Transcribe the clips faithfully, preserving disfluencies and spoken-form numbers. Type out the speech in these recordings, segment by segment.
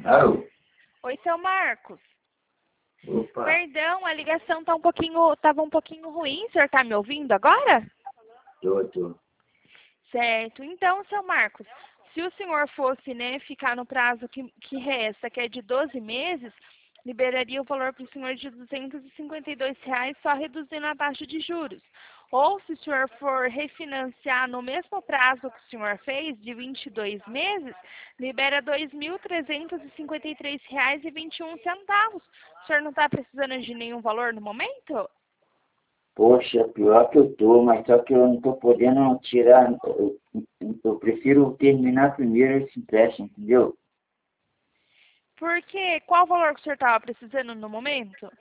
Alô? Oi, seu Marcos. Opa. Perdão, a ligação tá um pouquinho, tava um pouquinho ruim. O senhor tá me ouvindo agora? Tô, tô. Certo. Então, seu Marcos, se o senhor fosse, né, ficar no prazo que, que resta, que é de doze meses, liberaria o valor para o senhor de duzentos e cinquenta e dois reais, só reduzindo a taxa de juros. Ou, se o senhor for refinanciar no mesmo prazo que o senhor fez, de vinte e dois meses, libera dois mil trezentos e cinquenta e três reais e vinte e um centavos. O senhor não está precisando de nenhum valor no momento? Poxa, pior que eu tô, mas só que eu não tô podendo tirar. Eu, eu prefiro terminar primeiro esse empréstimo, entendeu? Porque qual valor que o senhor estava precisando no momento?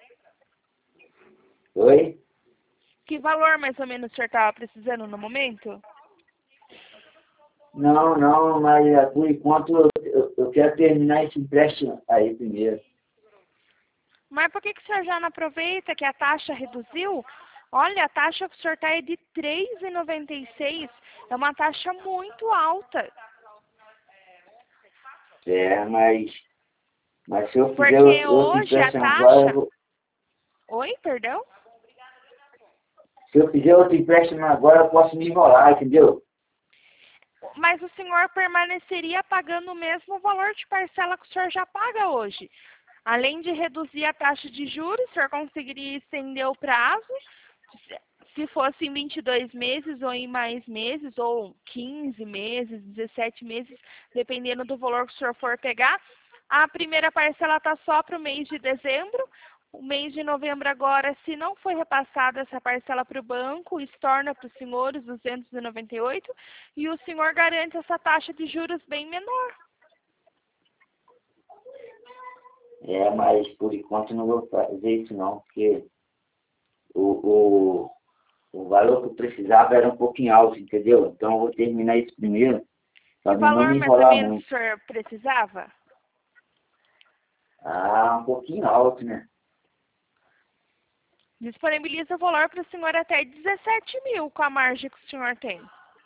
Oi? Que valor mais ou menos o senhor estava precisando no momento? Não, não, mas eh, por enquanto eu, eu, eu quero terminar esse empréstimo aí primeiro. Mas por que, que o senhor já não aproveita que a taxa reduziu? Olha, a taxa que o senhor está é de três reais e noventa e seis centavos. É uma taxa muito alta. É, mas, mas se eu fizer Porque outro, outro hoje a empréstimo agora, eu taxa... vou- Oi, perdão? se eu fizer outro empréstimo agora, eu posso me enrolar, entendeu? Mas o senhor permaneceria pagando o mesmo valor de parcela que o senhor já paga hoje. Além de reduzir a taxa de juros, o senhor conseguiria estender o prazo, se fosse em vinte e dois meses ou em mais meses, ou quinze meses, dezessete meses, dependendo do valor que o senhor for pegar. A primeira parcela está só para o mês de dezembro. O mês de novembro agora, se não foi repassada essa parcela para o banco, estorna para o senhor os duzentos e noventa e oito e o senhor garante essa taxa de juros bem menor. É, mas por enquanto eu não vou fazer isso não, porque o, o, o valor que eu precisava era um pouquinho alto, entendeu? Então eu vou terminar isso primeiro, Que para não valor me mais ou enrolar menos muito. o senhor precisava? Ah, um pouquinho alto, né? Disponibiliza o valor para o senhor até dezessete mil com a margem que o senhor tem.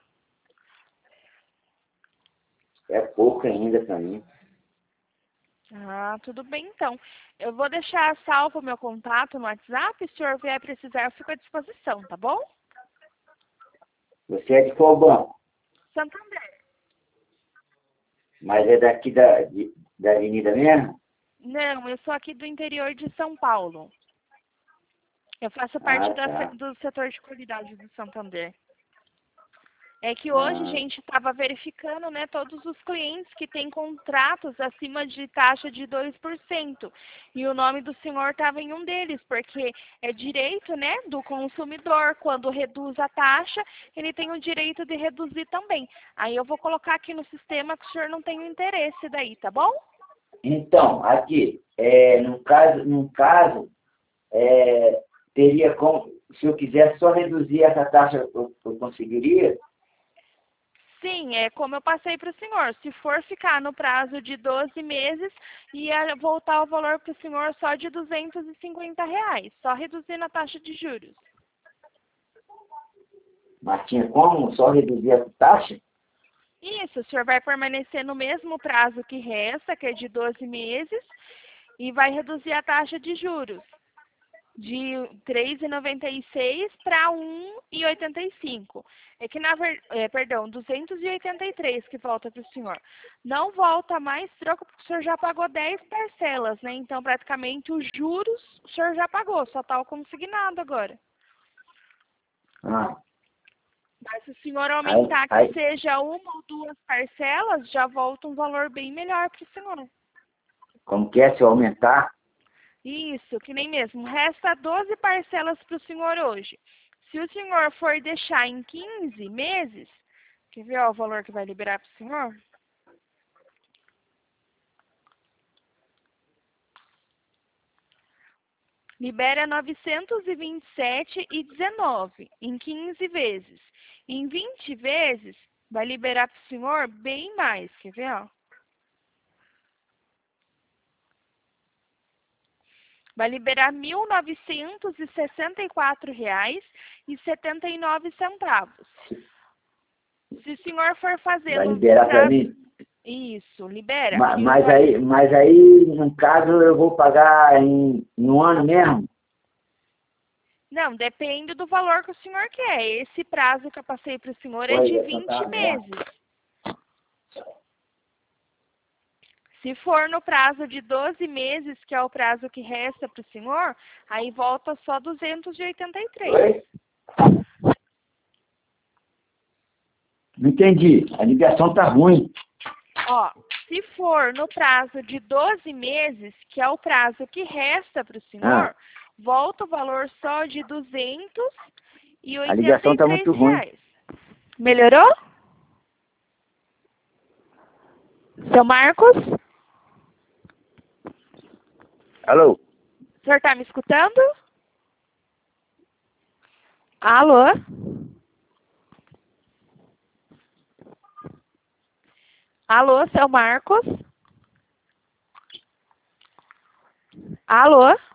É pouco ainda para mim. Ah, tudo bem então. Eu vou deixar salvo o meu contato no WhatsApp. Se o senhor vier precisar, eu fico à disposição, tá bom? Você é de qual banco? Santander. Mas é daqui da, de, da avenida mesmo? Não, eu sou aqui do interior de São Paulo. Eu faço Ah, parte da, tá. do setor de qualidade do Santander. É que hoje a Ah, gente estava verificando, né, todos os clientes que têm contratos acima de taxa de dois por cento. E o nome do senhor estava em um deles, porque é direito, né, do consumidor. Quando reduz a taxa, ele tem o direito de reduzir também. Aí eu vou colocar aqui no sistema que o senhor não tem interesse daí, tá bom? então, aqui, é, no caso, no caso é, teria como, se eu quisesse só reduzir essa taxa, eu, eu conseguiria? Sim, é como eu passei para o senhor. Se for ficar no prazo de doze meses, ia voltar o valor para o senhor só de duzentos e cinquenta reais, só reduzindo a taxa de juros. Mas tinha como só reduzir essa taxa? Isso, o senhor vai permanecer no mesmo prazo que resta, que é de doze meses, e vai reduzir a taxa de juros de três reais e noventa e seis para um real e oitenta e cinco. É que na ver... é, perdão, duzentos e oitenta e três que volta para o senhor. Não volta mais troco porque o senhor já pagou dez parcelas, né? Então, praticamente os juros o senhor já pagou, só está o consignado agora. Ah, Mas se o senhor aí, aumentar que aí, seja uma ou duas parcelas, já volta um valor bem melhor para o senhor. como que é se eu aumentar? Isso, que nem mesmo. Resta doze parcelas para o senhor hoje. Se o senhor for deixar em quinze meses, quer ver ó, o valor que vai liberar para o senhor? Libera novecentos e vinte e sete reais e dezenove em quinze vezes. Em vinte vezes, vai liberar para o senhor bem mais. Quer ver? Ó? Vai liberar mil novecentos e sessenta e quatro reais e setenta e nove centavos. Se o senhor for fazer Vai no liberar para prazo... mim? Isso, libera. Ma- E o Mas va- aí, mas aí, no caso, eu vou pagar em, no ano mesmo? Não, depende do valor que o senhor quer. Esse prazo que eu passei para o senhor é Oi, de essa vinte tá aberta. meses. Se for no prazo de doze meses, que é o prazo que resta para o senhor, aí volta só duzentos e oitenta e três. Oi? Não entendi. A ligação tá ruim. Ó, se for no prazo de doze meses, que é o prazo que resta para o senhor, Ah, volta o valor só de duzentos e a oitenta ligação e tá três muito ruim. reais. Melhorou? Seu Marcos? Alô? O senhor está me escutando? Alô? Alô, seu Marcos? Alô?